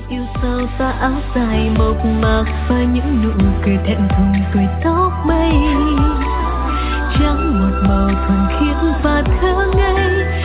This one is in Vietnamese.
Yêu sao xa áo dài mộc mạc và những nụ cười thẹn thùng cười tóc mây. Trắng một màu thuần khiết và thơ ngây,